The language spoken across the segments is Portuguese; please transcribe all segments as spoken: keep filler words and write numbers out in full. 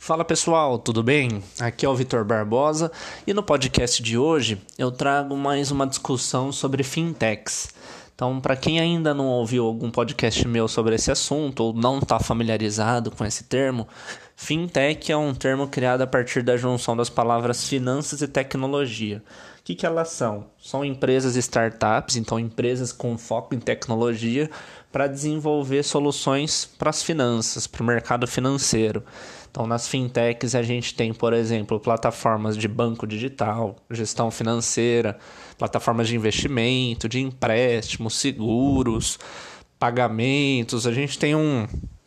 Fala pessoal, tudo bem? Aqui é o Vitor Barbosa e no podcast de hoje eu trago mais uma discussão sobre fintechs. Então, para quem ainda não ouviu algum podcast meu sobre esse assunto ou não está familiarizado com esse termo, fintech é um termo criado a partir da junção das palavras finanças e tecnologia. O que, que elas são? São empresas startups, então empresas com foco em tecnologia para desenvolver soluções para as finanças, para o mercado financeiro. Então, nas fintechs a gente tem, por exemplo, plataformas de banco digital, gestão financeira, plataformas de investimento, de empréstimos, seguros, pagamentos. A gente tem um,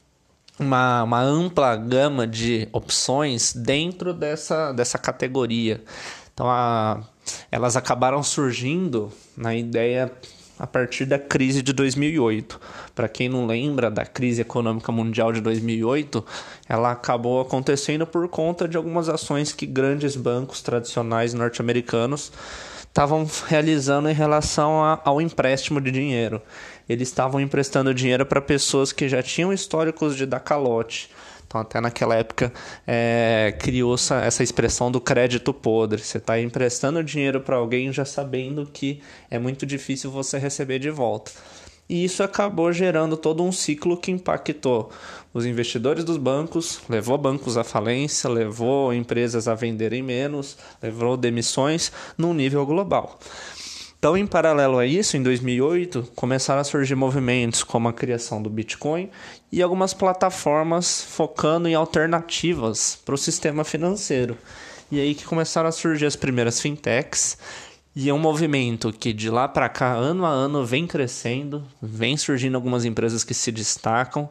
uma, uma ampla gama de opções dentro dessa, dessa categoria. Então, a, elas acabaram surgindo na ideia a partir da crise de dois mil e oito. Para quem não lembra da crise econômica mundial de dois mil e oito, ela acabou acontecendo por conta de algumas ações que grandes bancos tradicionais norte-americanos estavam realizando em relação a, ao empréstimo de dinheiro. Eles estavam emprestando dinheiro para pessoas que já tinham históricos de dar calote. Então, até naquela época, é, criou essa, essa expressão do crédito podre. Você está emprestando dinheiro para alguém já sabendo que é muito difícil você receber de volta. E isso acabou gerando todo um ciclo que impactou os investidores dos bancos, levou bancos à falência, levou empresas a venderem menos, levou demissões num nível global. Então, em paralelo a isso, em dois mil e oito, começaram a surgir movimentos como a criação do Bitcoin e algumas plataformas focando em alternativas para o sistema financeiro. E aí que começaram a surgir as primeiras fintechs, e é um movimento que de lá para cá, ano a ano, vem crescendo, vem surgindo algumas empresas que se destacam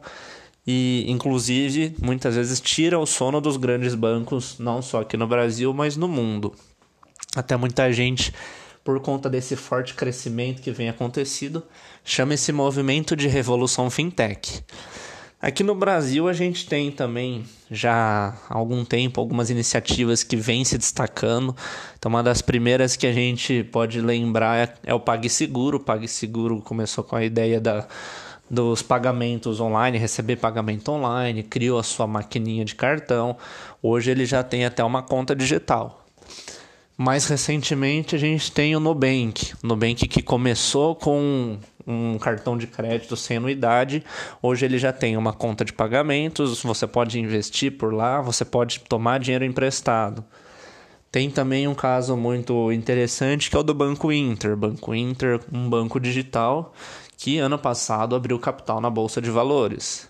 e, inclusive, muitas vezes tira o sono dos grandes bancos, não só aqui no Brasil, mas no mundo. Até muita gente, por conta desse forte crescimento que vem acontecido, chama esse movimento de revolução fintech. Aqui no Brasil a gente tem também já há algum tempo algumas iniciativas que vêm se destacando. Então, uma das primeiras que a gente pode lembrar é o PagSeguro. O PagSeguro começou com a ideia da, dos pagamentos online, receber pagamento online, criou a sua maquininha de cartão. Hoje ele já tem até uma conta digital. Mais recentemente a gente tem o Nubank, o Nubank que começou com um cartão de crédito sem anuidade, hoje ele já tem uma conta de pagamentos, você pode investir por lá, você pode tomar dinheiro emprestado. Tem também um caso muito interessante que é o do Banco Inter, Banco Inter, um banco digital que ano passado abriu capital na Bolsa de Valores.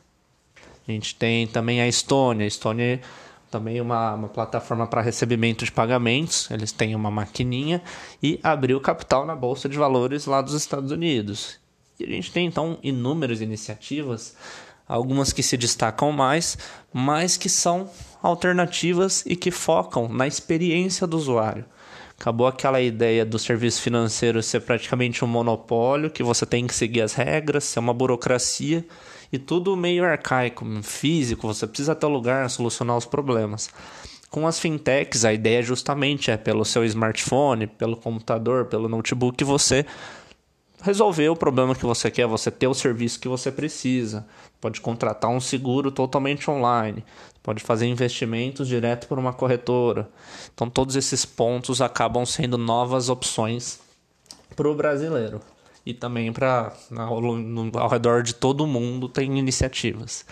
A gente tem também a Estônia, a Estônia também uma, uma plataforma para recebimento de pagamentos, eles têm uma maquininha e abriu capital na Bolsa de Valores lá dos Estados Unidos. E a gente tem então inúmeras iniciativas, algumas que se destacam mais, mas que são alternativas e que focam na experiência do usuário. Acabou aquela ideia do serviço financeiro ser praticamente um monopólio, que você tem que seguir as regras, ser uma burocracia, e tudo meio arcaico, físico, você precisa ter lugar, solucionar os problemas. Com as fintechs, a ideia justamente é pelo seu smartphone, pelo computador, pelo notebook, você resolver o problema que você quer, você ter o serviço que você precisa. Pode contratar um seguro totalmente online, pode fazer investimentos direto por uma corretora. Então todos esses pontos acabam sendo novas opções para o brasileiro. E também para ao, ao redor de todo o mundo tem iniciativas.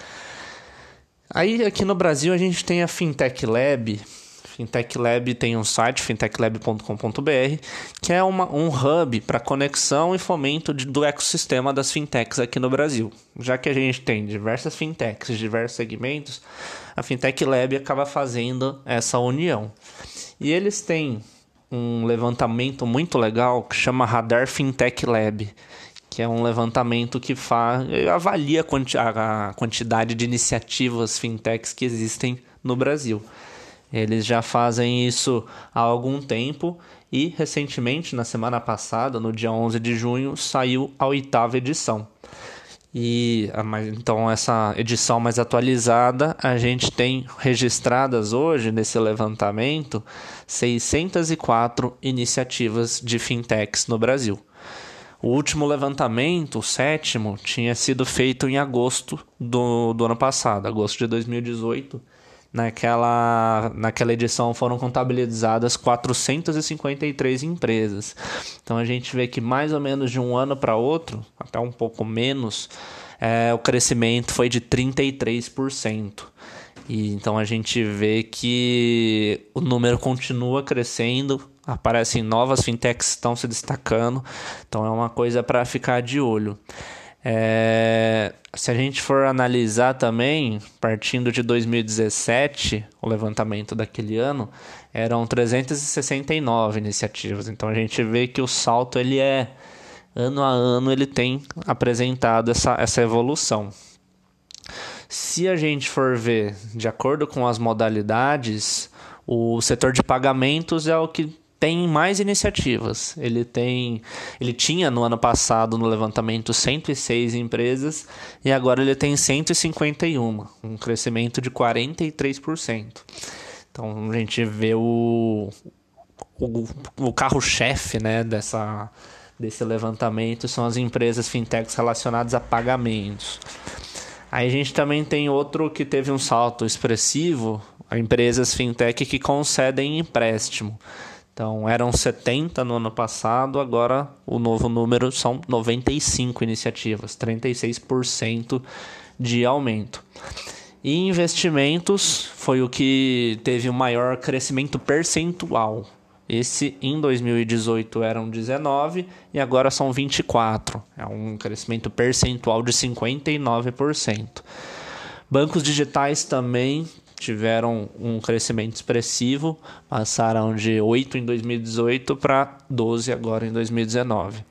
Aí aqui no Brasil a gente tem a Fintech Lab. Fintech Lab tem um site, fintech lab ponto com ponto b r, que é uma, um hub para conexão e fomento de, do ecossistema das fintechs aqui no Brasil. Já que a gente tem diversas fintechs, diversos segmentos, a Fintech Lab acaba fazendo essa união. E eles têm um levantamento muito legal que chama Radar Fintech Lab, que é um levantamento que faz, avalia a, quanti, a quantidade de iniciativas fintechs que existem no Brasil. Eles já fazem isso há algum tempo e, recentemente, na semana passada, no dia onze de junho, saiu a oitava edição. E então essa edição mais atualizada, a gente tem registradas hoje nesse levantamento seiscentas e quatro iniciativas de fintechs no Brasil. O último levantamento, o sétimo, tinha sido feito em agosto do, do ano passado, agosto de dois mil e dezoito. naquela, naquela edição foram contabilizadas quatrocentas e cinquenta e três empresas. Então a gente vê que mais ou menos de um ano para outro, até um pouco menos, é, o crescimento foi de trinta e três por cento. E, então a gente vê que o número continua crescendo, aparecem novas fintechs que estão se destacando, então é uma coisa para ficar de olho. É, se a gente for analisar também, partindo de dois mil e dezessete, o levantamento daquele ano, eram trezentas e sessenta e nove iniciativas. Então a gente vê que o salto, ele é, ano a ano, ele tem apresentado essa, essa evolução. Se a gente for ver, de acordo com as modalidades, o setor de pagamentos é o que tem mais iniciativas. Ele tem, ele tinha no ano passado no levantamento cento e seis empresas e agora ele tem cento e cinquenta e um, um crescimento de quarenta e três por cento. Então a gente vê o, o, o carro-chefe, né, dessa, desse levantamento são as empresas fintechs relacionadas a pagamentos. Aí a gente também tem outro que teve um salto expressivo, empresas fintech que concedem empréstimo. Então, eram setenta no ano passado, agora o novo número são noventa e cinco iniciativas, trinta e seis por cento de aumento. E investimentos foi o que teve o maior crescimento percentual. Esse em dois mil e dezoito eram dezenove e agora são vinte e quatro. É um crescimento percentual de cinquenta e nove por cento. Bancos digitais também tiveram um crescimento expressivo, passaram de oito em dois mil e dezoito para doze agora em dois mil e dezenove.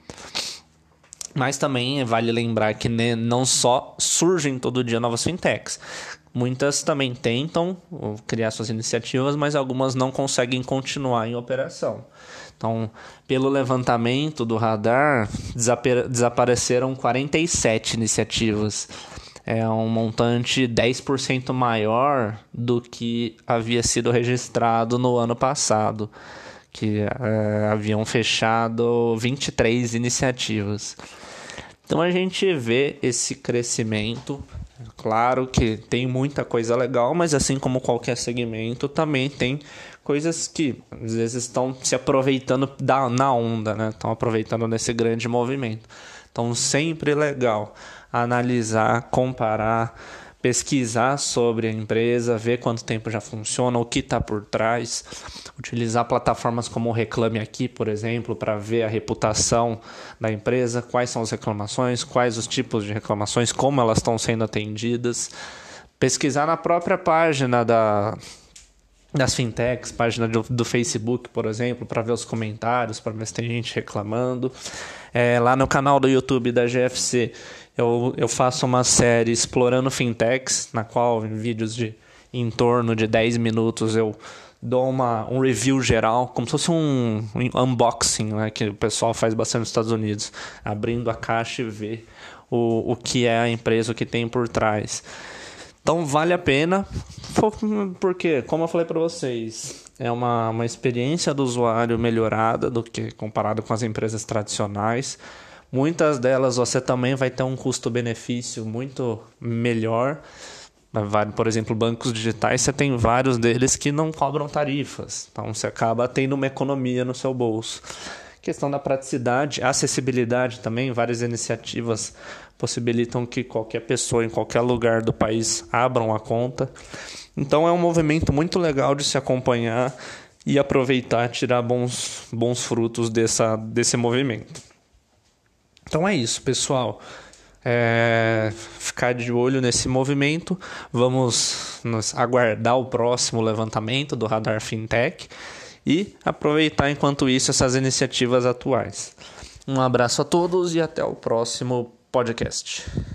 Mas também vale lembrar que não só surgem todo dia novas fintechs. Muitas também tentam criar suas iniciativas, mas algumas não conseguem continuar em operação. Então, pelo levantamento do Radar, desapareceram quarenta e sete iniciativas. É um montante dez por cento maior do que havia sido registrado no ano passado, que é, haviam fechado vinte e três iniciativas. Então a gente vê esse crescimento. Claro que tem muita coisa legal, mas assim como qualquer segmento, também tem coisas que às vezes estão se aproveitando da, na onda, né? Estão aproveitando desse grande movimento. Então sempre legal analisar, comparar, pesquisar sobre a empresa, ver quanto tempo já funciona, o que está por trás, utilizar plataformas como o Reclame Aqui, por exemplo, para ver a reputação da empresa, quais são as reclamações, quais os tipos de reclamações, como elas estão sendo atendidas, pesquisar na própria página da, das fintechs, página do, do Facebook, por exemplo, para ver os comentários, para ver se tem gente reclamando. É, lá no canal do YouTube da G F C, eu, eu faço uma série explorando fintechs, na qual em vídeos de em torno de dez minutos eu dou uma, um review geral, como se fosse um, um unboxing, né, que o pessoal faz bastante nos Estados Unidos, abrindo a caixa e ver o, o que é a empresa, o que tem por trás. Então vale a pena, porque, como eu falei para vocês, é uma, uma experiência do usuário melhorada do que comparado com as empresas tradicionais. Muitas delas você também vai ter um custo-benefício muito melhor. Por exemplo, bancos digitais, você tem vários deles que não cobram tarifas. Então você acaba tendo uma economia no seu bolso. Questão da praticidade, acessibilidade também, várias iniciativas possibilitam que qualquer pessoa em qualquer lugar do país abra uma conta. Então é um movimento muito legal de se acompanhar e aproveitar, tirar bons, bons frutos dessa, desse movimento. Então é isso, pessoal. É, ficar de olho nesse movimento. Vamos nos aguardar o próximo levantamento do Radar Fintech e aproveitar enquanto isso essas iniciativas atuais. Um abraço a todos e até o próximo podcast.